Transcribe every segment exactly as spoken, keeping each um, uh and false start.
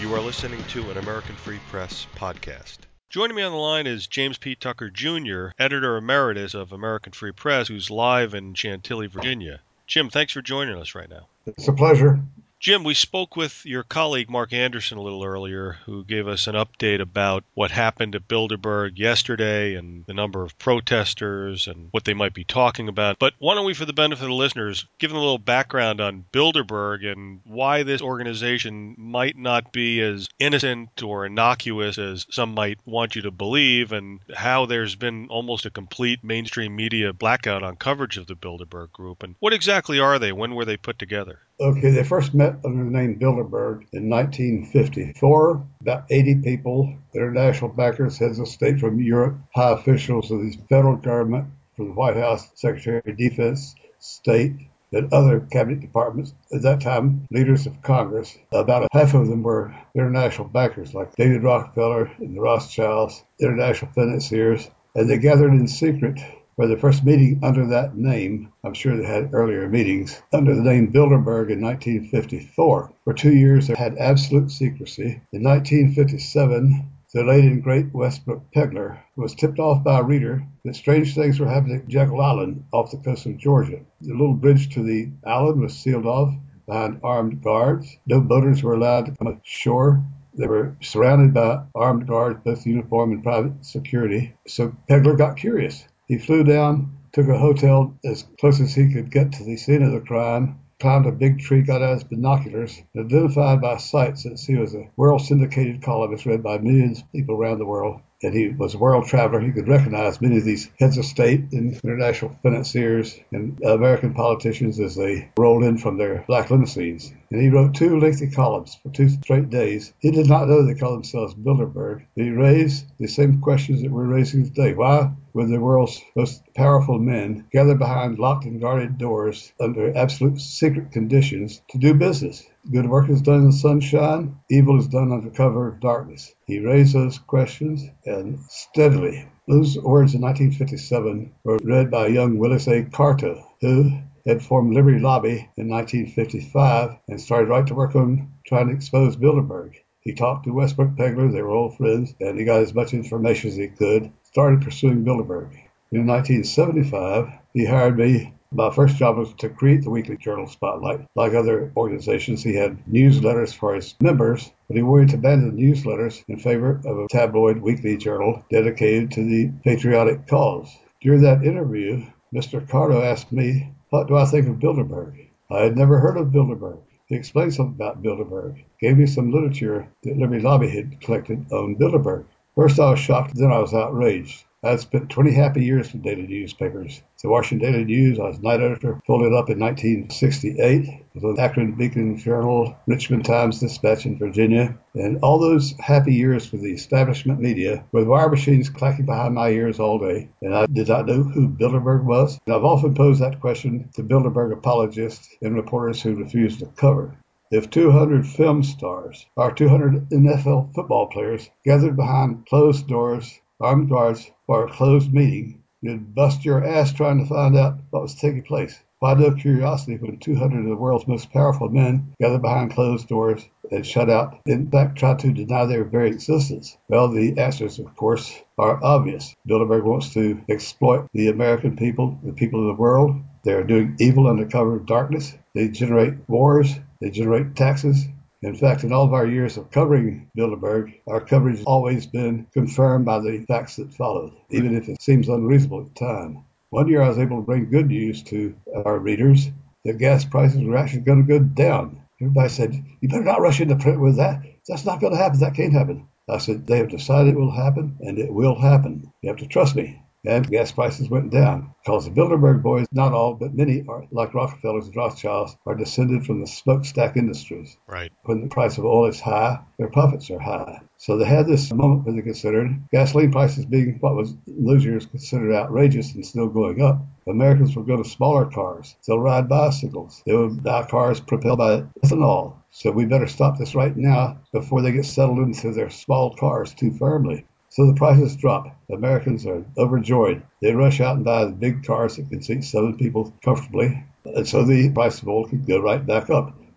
You are listening to an American Free Press podcast. Joining me on the line is James P. Tucker, Junior, editor emeritus of American Free Press, who's live in Chantilly, Virginia. Jim, thanks for joining us right now. It's a pleasure. Jim, we spoke with your colleague Mark Anderson a little earlier, who gave us an update about what happened at Bilderberg yesterday and the number of protesters and what they might be talking about. But why don't we, for the benefit of the listeners, give them a little background on Bilderberg and why this organization might not be as innocent or innocuous as some might want you to believe, and how there's been almost a complete mainstream media blackout on coverage of the Bilderberg Group. And what exactly are they? When were they put together? Okay, they first met under the name Bilderberg in nineteen fifty-four. About eighty people, international backers, heads of state from Europe, high officials of the federal government, from the White House, Secretary of Defense, State, and other cabinet departments. At that time, leaders of Congress. About half of them were international backers, like David Rockefeller and the Rothschilds, international financiers, and they gathered in secret for the first meeting under that name. I'm sure they had earlier meetings under the name Bilderberg in nineteen fifty-four. For two years, they had absolute secrecy. In nineteen fifty-seven, the late and great Westbrook Pegler was tipped off by a reader that strange things were happening at Jekyll Island off the coast of Georgia. The little bridge to the island was sealed off behind armed guards. No boaters were allowed to come ashore. They were surrounded by armed guards, both uniform and private security. So Pegler got curious. He flew down, took a hotel as close as he could get to the scene of the crime, climbed a big tree, got out his binoculars, and identified by sight, since he was a world syndicated columnist read by millions of people around the world, and he was a world traveler. He could recognize many of these heads of state and international financiers and American politicians as they rolled in from their black limousines. And he wrote two lengthy columns for two straight days. He did not know they called themselves Bilderberg. He raised the same questions that we're raising today. Why would the world's most powerful men gather behind locked and guarded doors under absolute secret conditions to do business? Good work is done in the sunshine. Evil is done under cover of darkness. He raised those questions, and steadily. Those words in nineteen fifty-seven were read by young Willis A. Carto, who had formed Liberty Lobby in nineteen fifty-five and started right to work on trying to expose Bilderberg. He talked to Westbrook Pegler, they were old friends, and he got as much information as he could, started pursuing Bilderberg. In nineteen seventy-five, he hired me. My first job was to create the weekly journal Spotlight. Like other organizations, he had newsletters for his members, but he wanted to abandon the newsletters in favor of a tabloid weekly journal dedicated to the patriotic cause. During that interview, Mister Carto asked me, what do I think of Bilderberg? I had never heard of Bilderberg. He explained something about Bilderberg, gave me some literature that Liberty Lobby had collected on Bilderberg. First I was shocked, then I was outraged. I had spent twenty happy years with daily newspapers. The Washington Daily News, I was night editor, folded up in nineteen sixty-eight. It was the Akron Beacon Journal, Richmond Times-Dispatch in Virginia. And all those happy years with the establishment media, with wire machines clacking behind my ears all day. And I did not know who Bilderberg was. And I've often posed that question to Bilderberg apologists and reporters who refuse to cover. If two hundred film stars or two hundred N F L football players gathered behind closed doors, armed guards, for a closed meeting, you'd bust your ass trying to find out what was taking place. Why no curiosity when two hundred of the world's most powerful men gathered behind closed doors and shut out, in fact, tried to deny their very existence? Well, the answers, of course, are obvious. Bilderberg wants to exploit the American people, the people of the world. They are doing evil under cover of darkness. They generate wars. They generate taxes. In fact, in all of our years of covering Bilderberg, our coverage has always been confirmed by the facts that followed, even if it seems unreasonable at the time. One year I was able to bring good news to our readers that gas prices were actually going to go down. Everybody said, you better not rush into print with that. That's not going to happen. That can't happen. I said, they have decided it will happen, and it will happen. You have to trust me. And gas prices went down because the Bilderberg boys, not all, but many, are like Rockefellers and Rothschilds, are descended from the smokestack industries. Right. When the price of oil is high, their profits are high. So they had this moment where they considered gasoline prices being what was in those years considered outrageous and still going up. Americans will go to smaller cars. They'll ride bicycles. They will buy cars propelled by ethanol. So we better stop this right now before they get settled into their small cars too firmly. So the prices drop. Americans are overjoyed. They rush out and buy the big cars that can seat seven people comfortably. And so the price of oil could go right back up.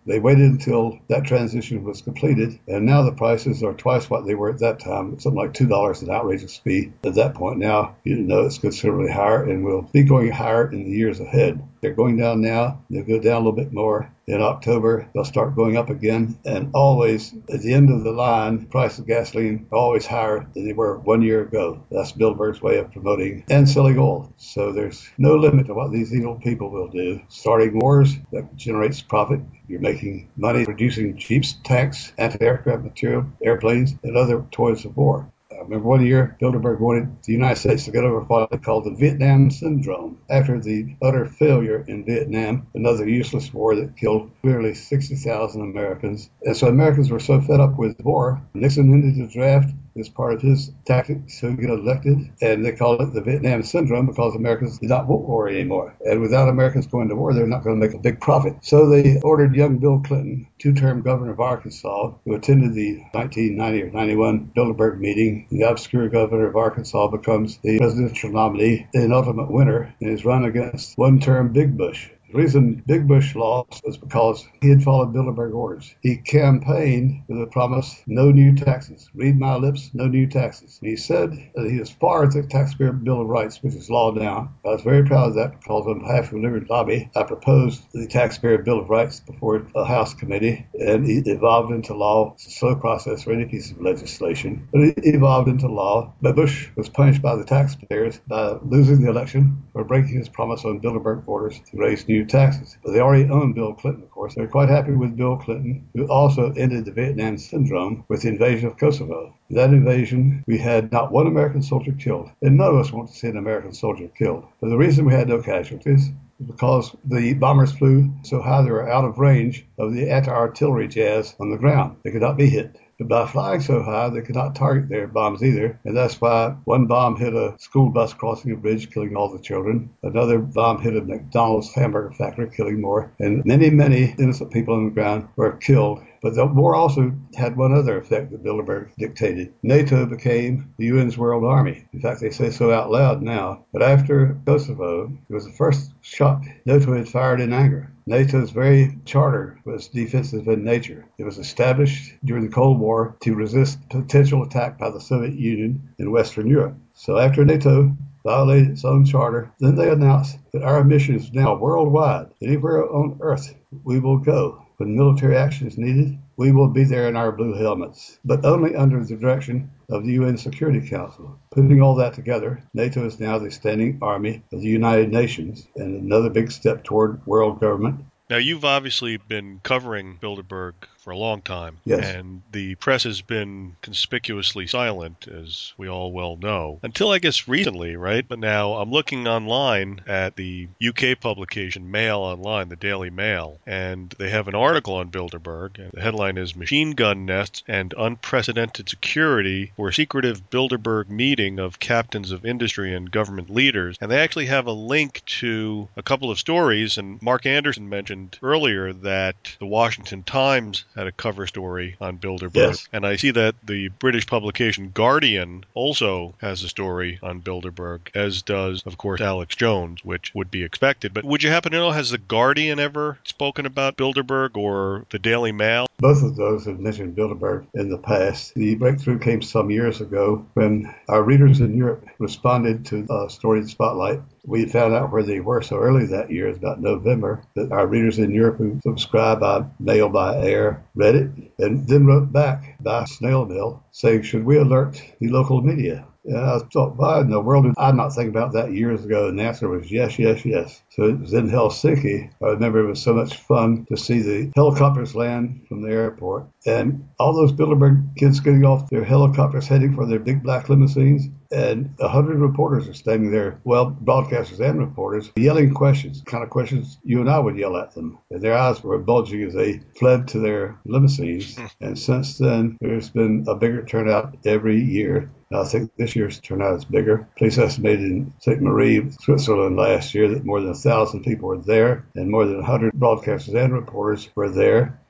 They waited until that transition was completed, and now the prices are twice what they were at that time. Something like two dollars an outrageous fee at that point. Now, you know it's considerably higher and will be going higher in the years ahead. They're going down now. They'll go down a little bit more. In October, they'll start going up again. And always, at the end of the line, the price of gasoline are always higher than they were one year ago. That's Bilderberg's way of promoting and selling oil. So there's no limit to what these evil people will do. Starting wars that generates profit. You're making money producing jeeps, tanks, anti-aircraft material, airplanes, and other toys of war. I remember one year, Bilderberg wanted the United States to get over what they called the Vietnam Syndrome. After the utter failure in Vietnam, another useless war that killed nearly sixty thousand Americans. And so Americans were so fed up with the war, Nixon ended the draft as part of his tactics to get elected. And they called it the Vietnam Syndrome because Americans did not want war anymore. And without Americans going to war, they're not going to make a big profit. So they ordered young Bill Clinton, two-term governor of Arkansas, who attended the nineteen ninety or ninety-one Bilderberg meeting. The obscure governor of Arkansas becomes the presidential nominee and ultimate winner and is run against one-term Big Bush. The reason Big Bush lost was because he had followed Bilderberg orders. He campaigned with a promise, no new taxes. Read my lips, no new taxes. And he said that he was for the Taxpayer Bill of Rights, which is law now. I was very proud of that because on behalf of the Liberty Lobby, I proposed the Taxpayer Bill of Rights before a House committee, and it evolved into law. It's a slow process for any piece of legislation, but it evolved into law. But Bush was punished by the taxpayers by losing the election for breaking his promise on Bilderberg orders to raise new taxes. But they already owned Bill Clinton, of course. They're quite happy with Bill Clinton, who also ended the Vietnam Syndrome with the invasion of Kosovo. In that invasion, we had not one American soldier killed, and none of us want to see an American soldier killed. But the reason we had no casualties was because the bombers flew so high they were out of range of the anti-artillery jazz on the ground. They could not be hit. But by flying so high, they could not target their bombs either. And that's why one bomb hit a school bus crossing a bridge, killing all the children. Another bomb hit a McDonald's hamburger factory, killing more. And many, many innocent people on the ground were killed. But the war also had one other effect that Bilderberg dictated. NATO became the U N's World Army. In fact, they say so out loud now. But after Kosovo, it was the first shot NATO had fired in anger. NATO's very charter was defensive in nature. It was established during the Cold War to resist potential attack by the Soviet Union in Western Europe. So after NATO violated its own charter, then they announced that our mission is now worldwide. Anywhere on Earth we will go. When military action is needed, we will be there in our blue helmets, but only under the direction of the U N Security Council. Putting all that together, NATO is now the standing army of the United Nations and another big step toward world government. Now, you've obviously been covering Bilderberg for a long time, yes. And the press has been conspicuously silent, as we all well know, until I guess recently, right? But now I'm looking online at the U K publication Mail Online, the Daily Mail, and they have an article on Bilderberg. And the headline is Machine Gun Nests and Unprecedented Security for a Secretive Bilderberg Meeting of Captains of Industry and Government Leaders. And they actually have a link to a couple of stories, and Mark Anderson mentioned earlier that the Washington Times had a cover story on Bilderberg. Yes. And I see that the British publication Guardian also has a story on Bilderberg, as does, of course, Alex Jones, which would be expected. But would you happen to know, has the Guardian ever spoken about Bilderberg or the Daily Mail? Both of those have mentioned Bilderberg in the past. The breakthrough came some years ago when our readers in Europe responded to a story in Spotlight. We found out where they were so early that year, it's about November, that our readers in Europe who subscribed by mail by air read it and then wrote back by snail mail saying, should we alert the local media? And I thought, why in the world did I not think about that years ago? And the answer was yes, yes, yes. So it was in Helsinki. I remember it was so much fun to see the helicopters land from the airport and all those Bilderberg kids getting off their helicopters heading for their big black limousines. And a hundred reporters are standing there, well, broadcasters and reporters, yelling questions, the kind of questions you and I would yell at them. And their eyes were bulging as they fled to their limousines. And since then, there's been a bigger turnout every year. I think this year's turnout is bigger. Police estimated in Saint Marie, Switzerland last year that more than a thousand people were there and more than a hundred broadcasters and reporters were there.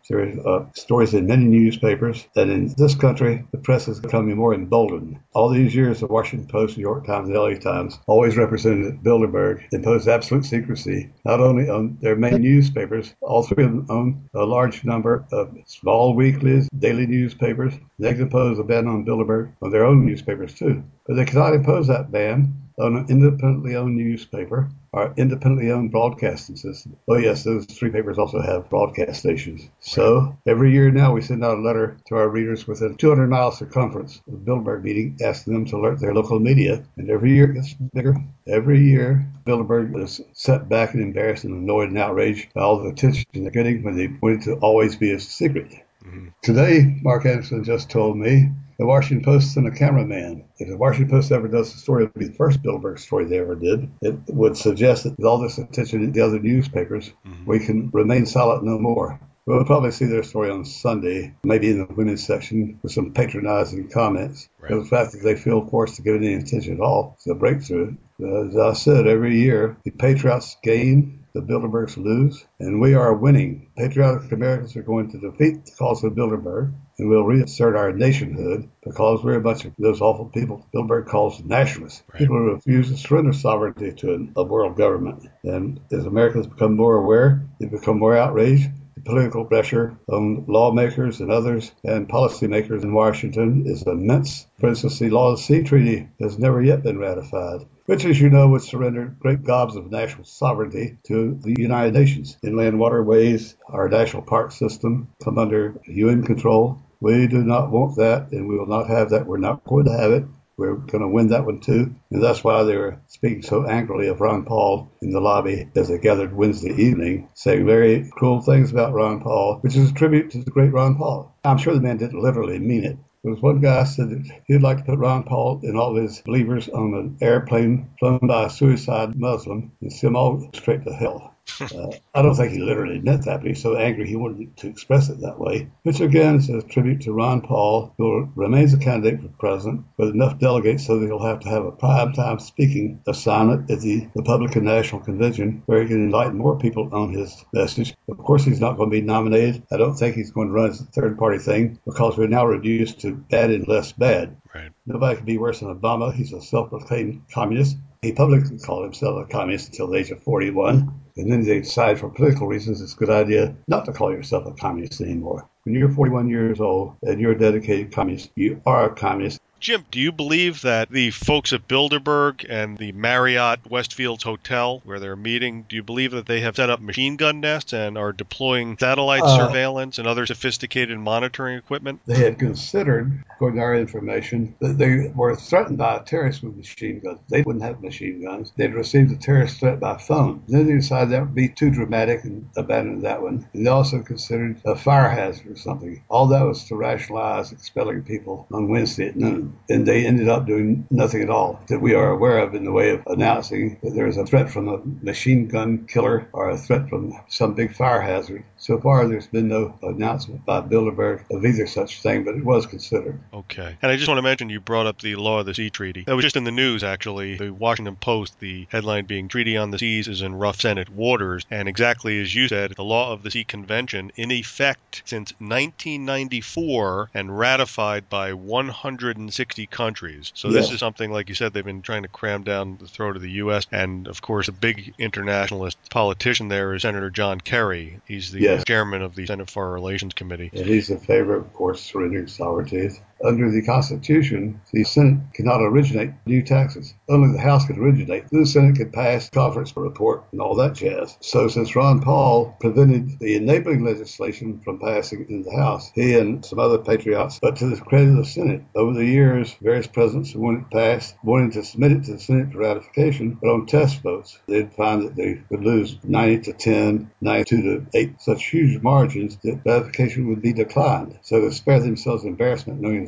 There are uh, stories in many newspapers, and in this country, the press is becoming more emboldened. All these years, the Washington Post, New York Times, and L A Times always represented Bilderberg, imposed absolute secrecy, not only on their main newspapers, all three of them own a large number of small weeklies, daily newspapers. They can impose a ban on Bilderberg on their own newspapers, too. But they cannot impose that ban on an independently owned newspaper or independently owned broadcasting system. Oh, yes, those three papers also have broadcast stations. So every year now we send out a letter to our readers within two hundred mile circumference of the Bilderberg meeting, asking them to alert their local media. And every year it gets bigger. Every year, Bilderberg is set back and embarrassed and annoyed and outraged by all the attention they're getting when they want it to always be a secret. Mm-hmm. Today, Mark Anderson just told me the Washington Post sent a cameraman. If the Washington Post ever does a story, it would be the first Bilderberg story they ever did. It would suggest that with all this attention in the other newspapers, mm-hmm. we can remain silent no more. We'll probably see their story on Sunday, maybe in the women's section with some patronizing comments. Right. The fact that they feel forced to give it any attention at all is a breakthrough. As I said, every year the Patriots gain, the Bilderbergs lose, and we are winning. Patriotic Americans are going to defeat the cause of Bilderberg, and we'll reassert our nationhood because we're a bunch of those awful people Bilderberg calls nationalists. Right. People who refuse to surrender sovereignty to a world government. And as Americans become more aware, they become more outraged. The political pressure on lawmakers and others and policymakers in Washington is immense. For instance, the Law of the Sea Treaty has never yet been ratified, which, as you know, would surrender great gobs of national sovereignty to the United Nations. Inland waterways, our national park system come under U N control. We do not want that, and we will not have that. We're not going to have it. We're going to win that one, too. And that's why they were speaking so angrily of Ron Paul in the lobby as they gathered Wednesday evening, saying very cruel things about Ron Paul, which is a tribute to the great Ron Paul. I'm sure the man didn't literally mean it. There was one guy said that he'd like to put Ron Paul and all his believers on an airplane flown by a suicide Muslim and send them all straight to hell. Uh, I don't think he literally meant that, but he's so angry he wanted to express it that way, which again is a tribute to Ron Paul, who remains a candidate for president with enough delegates so that he'll have to have a prime-time speaking assignment at the Republican National Convention where he can enlighten more people on his message. Of course, he's not going to be nominated. I don't think he's going to run as a third-party thing because we're now reduced to bad and less bad. Right. Nobody can be worse than Obama. He's a self-proclaimed communist. He publicly called himself a communist until the age of forty-one. And then they decided for political reasons it's a good idea not to call yourself a communist anymore. When you're forty-one years old and you're a dedicated communist, you are a communist. Jim, do you believe that the folks at Bilderberg and the Marriott Westfields Hotel where they're meeting, do you believe that they have set up machine gun nests and are deploying satellite uh, surveillance and other sophisticated monitoring equipment? They had considered, according to our information, that they were threatened by a terrorist with machine guns. They wouldn't have machine guns. They'd received a terrorist threat by phone. Then they decided that would be too dramatic and abandoned that one. And they also considered a fire hazard or something. All that was to rationalize expelling people on Wednesday at noon. And they ended up doing nothing at all that we are aware of in the way of announcing that there is a threat from a machine gun killer or a threat from some big fire hazard. So far, there's been no announcement by Bilderberg of either such thing, but it was considered. Okay. And I just want to mention you brought up the Law of the Sea Treaty. That was just in the news, actually. The Washington Post, the headline being Treaty on the Seas is in rough Senate waters. And exactly as you said, the Law of the Sea Convention in effect since nineteen ninety-four and ratified by one hundred sixty countries. So yes. This is something, like you said, they've been trying to cram down the throat of the U S. And, of course, a big internationalist politician there is Senator John Kerry. He's the yes. chairman of the Senate Foreign Relations Committee. And he's in favor, of course, surrendering sovereignty. Under the Constitution, the Senate cannot originate new taxes. Only the House can originate. The Senate can pass conference report and all that jazz. So since Ron Paul prevented the enabling legislation from passing in the House, he and some other patriots, but to the credit of the Senate, over the years, various presidents who wanted it passed, wanted to submit it to the Senate for ratification, but on test votes, they'd find that they would lose ninety to ten, ninety-two to eight, such huge margins that ratification would be declined. So to spare themselves embarrassment knowing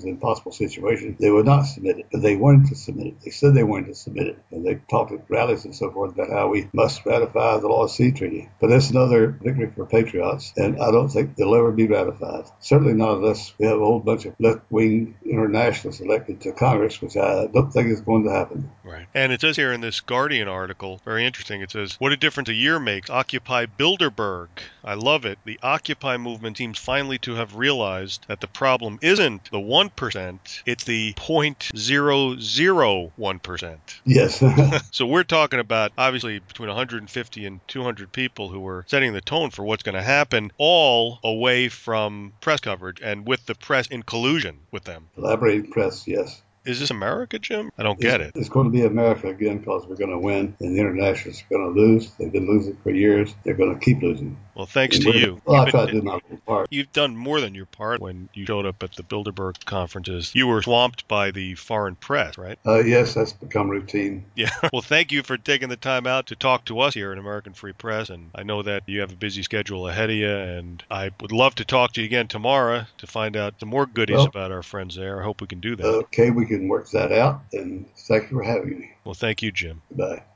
was an impossible situation, they would not submit it. But they wanted to submit it. They said they wanted to submit it. And they talked at rallies and so forth about how we must ratify the Law Sea Treaty. But that's another victory for patriots, and I don't think they'll ever be ratified. Certainly not unless we have a whole bunch of left-wing internationalists elected to Congress, which I don't think is going to happen. Right. And it says here in this Guardian article, very interesting, it says, what a difference a year makes. Occupy Bilderberg. I love it. The Occupy movement seems finally to have realized that the problem isn't the one percent, it's the zero point zero zero one percent. Yes. So we're talking about, obviously, between one hundred fifty and two hundred people who were setting the tone for what's going to happen, all away from press coverage and with the press in collusion with them. Collaborating press, yes. Is this America, Jim? I don't It's, get it. It's going to be America again because we're going to win and the internationals are going to lose. They've been losing for years. They're going to keep losing. Well, thanks And to we're- you. Well, I You've try been- to do my little part. You've done more than your part when you showed up at the Bilderberg conferences. You were swamped by the foreign press, right? Uh, yes, that's become routine. Yeah. Well, thank you for taking the time out to talk to us here at American Free Press. And I know that you have a busy schedule ahead of you, and I would love to talk to you again tomorrow to find out some more goodies Well, about our friends there. I hope we can do that. Okay, we can work that out. And thank you for having me. Well, thank you, Jim. Goodbye.